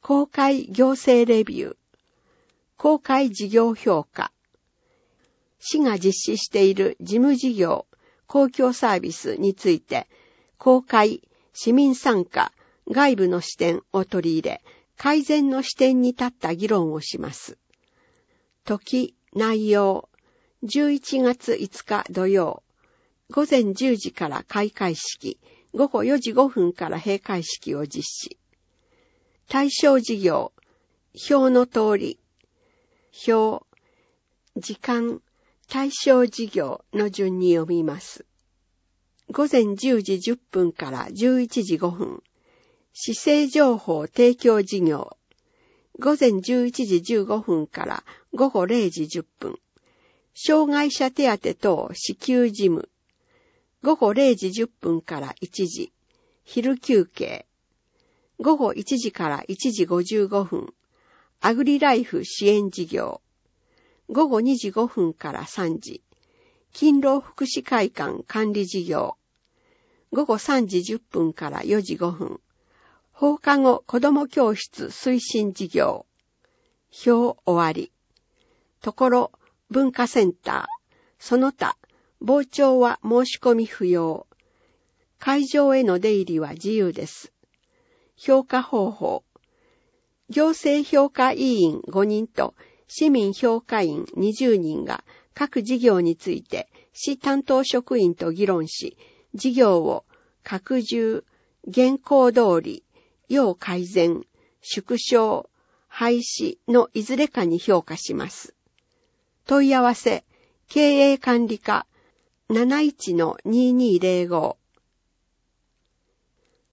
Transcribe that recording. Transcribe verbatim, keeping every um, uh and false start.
公開行政レビュー、公開事業評価、市が実施している事務事業、公共サービスについて、公開、市民参加、外部の視点を取り入れ、改善の視点に立った議論をします。時、内容、じゅういちがついつか土曜、午前じゅうじから開会式、午後よじごふんから閉会式を実施。対象事業、表の通り、表、時間、対象事業の順に読みます。午前じゅうじじゅっぷんからじゅういちじごふん、市政情報提供事業。午前じゅういちじじゅうごふんから午後れいじじゅっぷん、障害者手当等支給事務。午後れいじじゅっぷんからいちじ、昼休憩。午後いちじからいちじごじゅうごふん、アグリライフ支援事業。午後にじごふんからさんじ、勤労福祉会館管理事業。午後さんじじゅっぷんからよじごふん、放課後子ども教室推進事業。表終わり。ところ、文化センター、その他、傍聴は申し込み不要。会場への出入りは自由です。評価方法。行政評価委員ごにんと市民評価員にじゅうにんが各事業について市担当職員と議論し、事業を拡充、現行通り、要改善、縮小、廃止のいずれかに評価します。問い合わせ、経営管理課 なないちのにーにーぜろご